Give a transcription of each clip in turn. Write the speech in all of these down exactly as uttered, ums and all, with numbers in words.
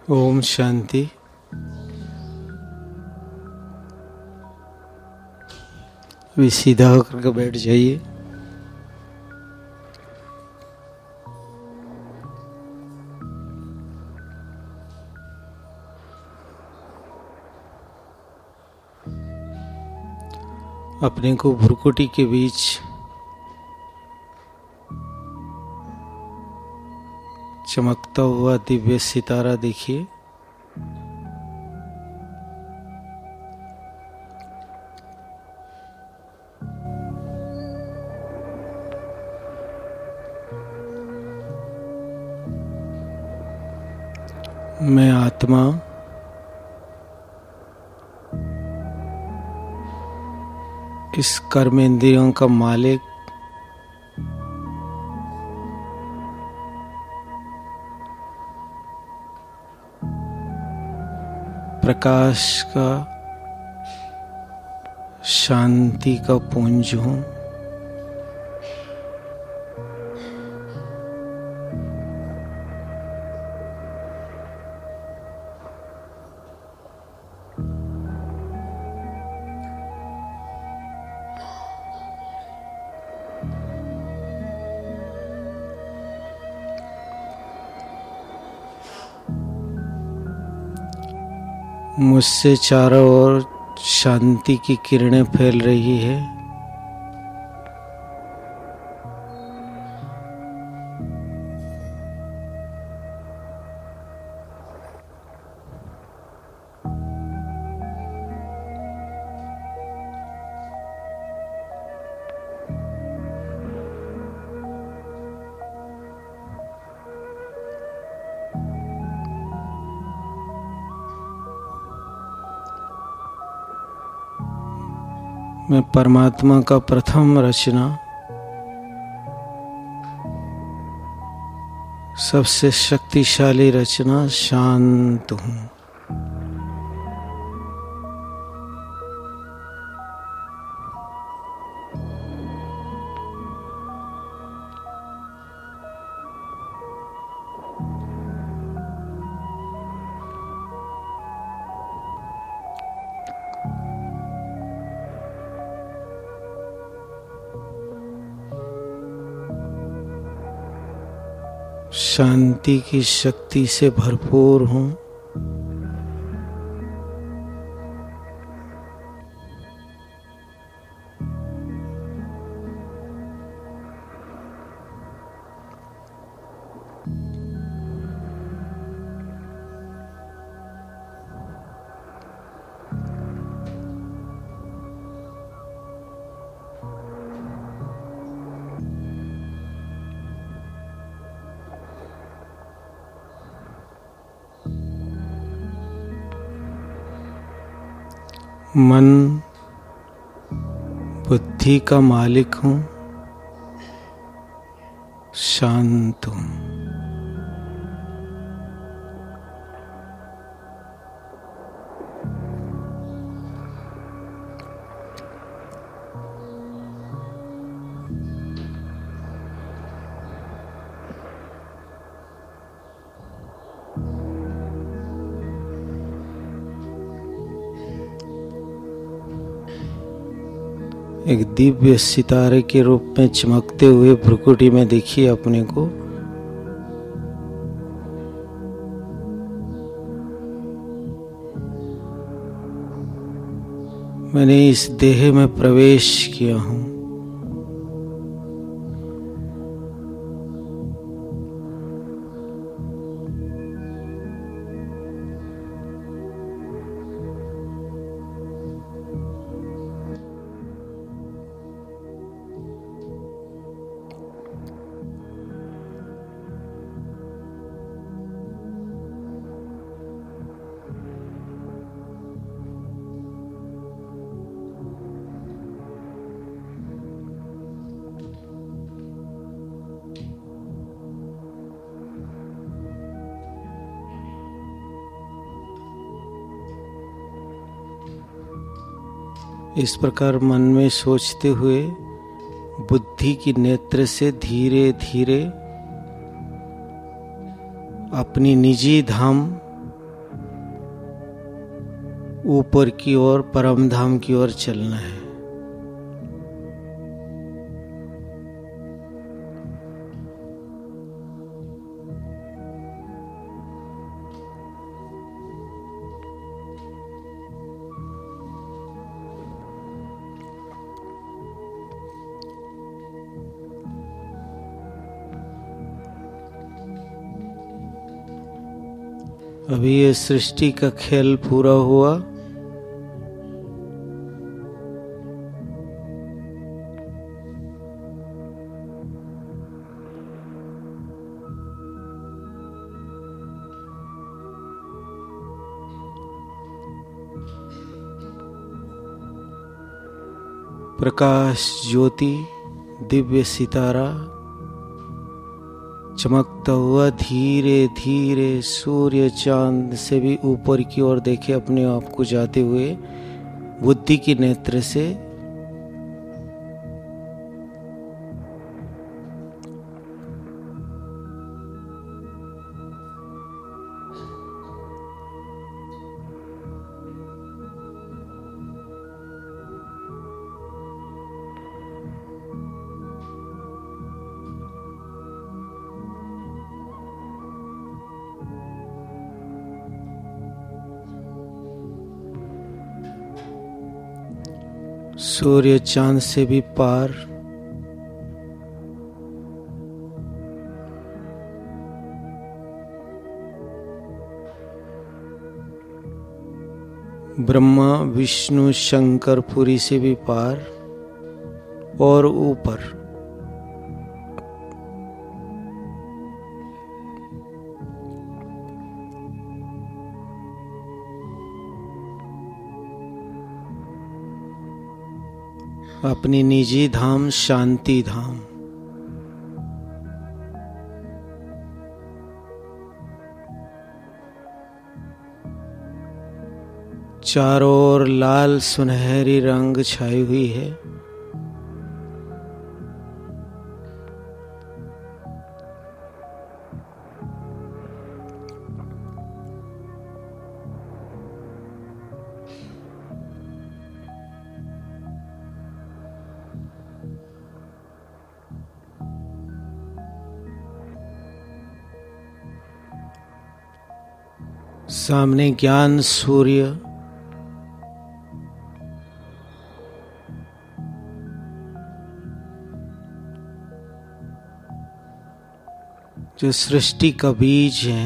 ओम शांति। अभी सीधा होकर के बैठ जाइए। अपने को भ्रुकुटी के बीच चमकता हुआ दिव्य सितारा देखिए। मैं आत्मा इस कर्मेंद्रियों का मालिक प्रकाश का शांति का पुंज हूँ। मुझसे चारों ओर शांति की किरणें फैल रही है। मैं परमात्मा का प्रथम रचना, सबसे शक्तिशाली रचना शांत हूँ। शांति की शक्ति से भरपूर हूँ। मन बुद्धि का मालिक हूँ, शांत हूँ। एक दिव्य सितारे के रूप में चमकते हुए भ्रुकुटी में देखिए अपने को। मैंने इस देह में प्रवेश किया हूँ। इस प्रकार मन में सोचते हुए बुद्धि की नेत्र से धीरे धीरे अपनी निजी धाम ऊपर की ओर परम धाम की ओर चलना है। अभी ये सृष्टि का खेल पूरा हुआ। प्रकाश ज्योति दिव्य सितारा चमकता हुआ धीरे धीरे सूर्य चांद से भी ऊपर की ओर देखे अपने आप को जाते हुए बुद्धि की नेत्र से सूर्य चांद से भी पार ब्रह्मा विष्णु शंकर पुरी से भी पार और ऊपर अपनी निजी धाम शांति धाम। चारों ओर लाल सुनहरी रंग छाई हुई है। सामने ज्ञान सूर्य जो सृष्टि का बीज है,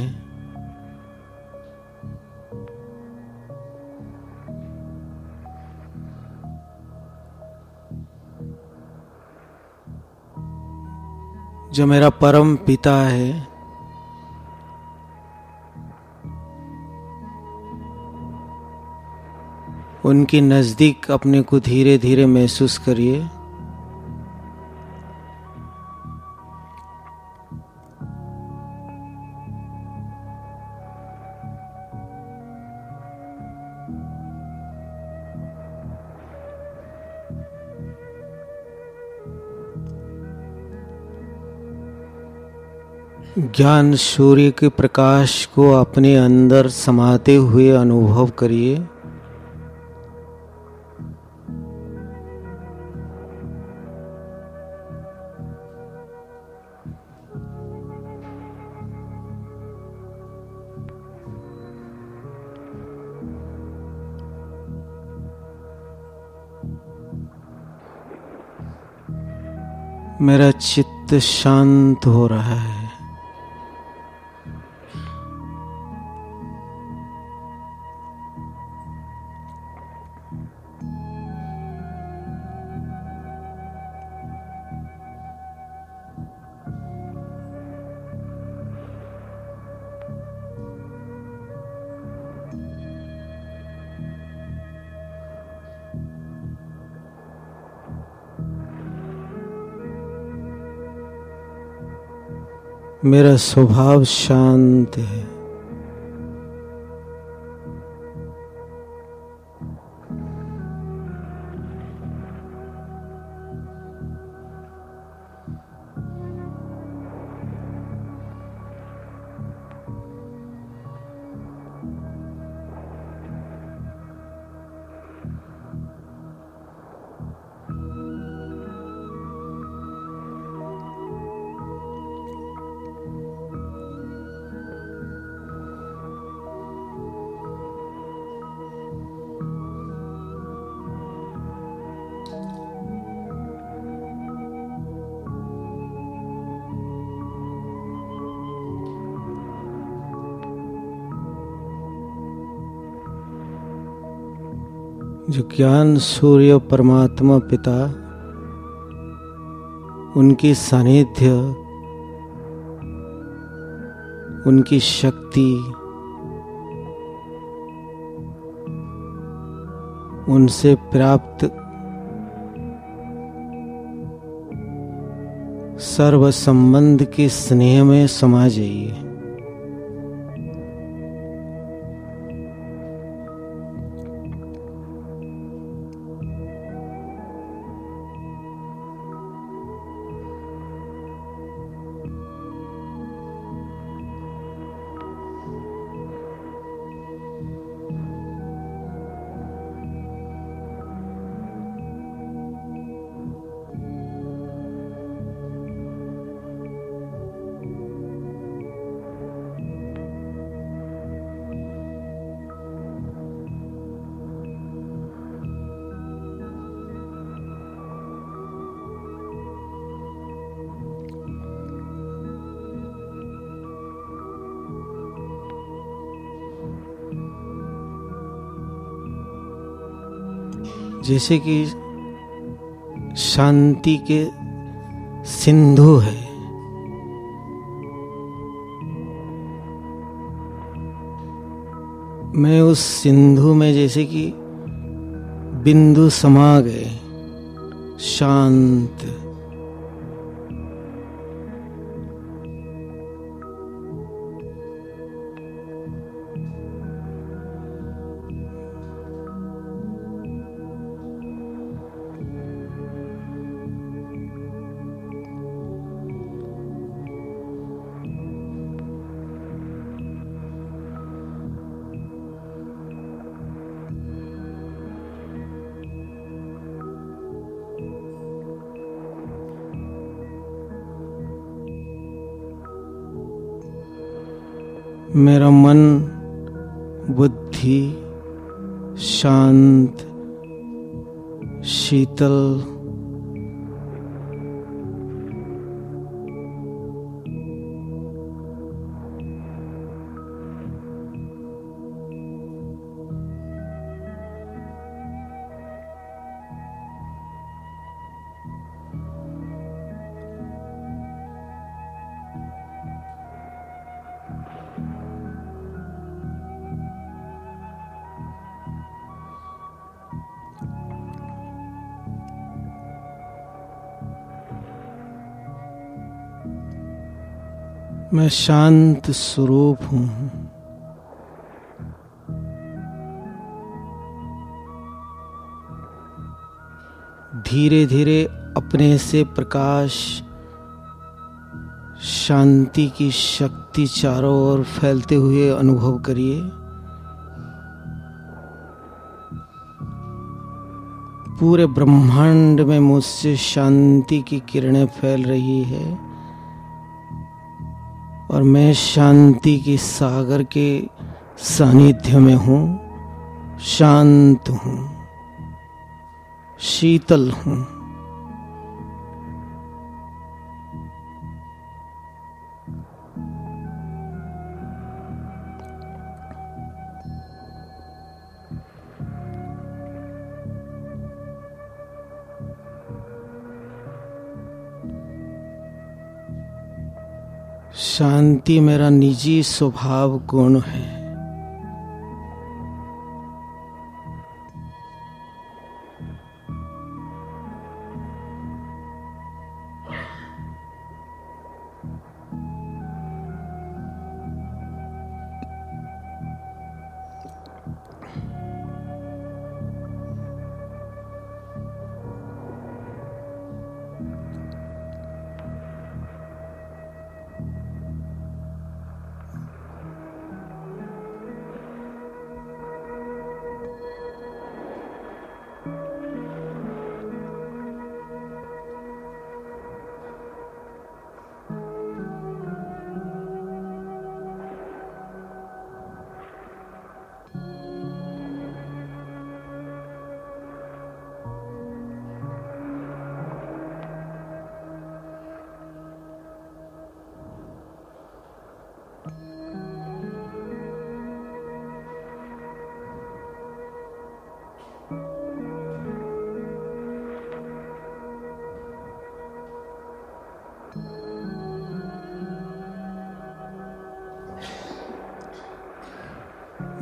जो मेरा परम पिता है, उनके नजदीक अपने को धीरे धीरे महसूस करिए। ज्ञान सूर्य के प्रकाश को अपने अंदर समाते हुए अनुभव करिए। मेरा चित्त शांत हो रहा है। मेरा स्वभाव शांत है। जो ज्ञान सूर्य परमात्मा पिता, उनकी सानिध्य, उनकी शक्ति, उनसे प्राप्त सर्व संबंध के स्नेह में समा जाइए। जैसे कि शांति के सिंधु है, मैं उस सिंधु में जैसे कि बिंदु समा गए, शांत। मेरा मन, बुद्धि शांत, शीतल, मैं शांत स्वरूप हूँ। धीरे धीरे अपने से प्रकाश, शांति की शक्ति चारों ओर फैलते हुए अनुभव करिए। पूरे ब्रह्मांड में मुझसे शांति की किरणें फैल रही है और मैं शांति के सागर के सानिध्य में हूँ, शांत हूँ, शीतल हूँ। शांति मेरा निजी स्वभाव गुण है।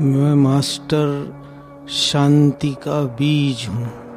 मैं मास्टर शांति का बीज हूँ।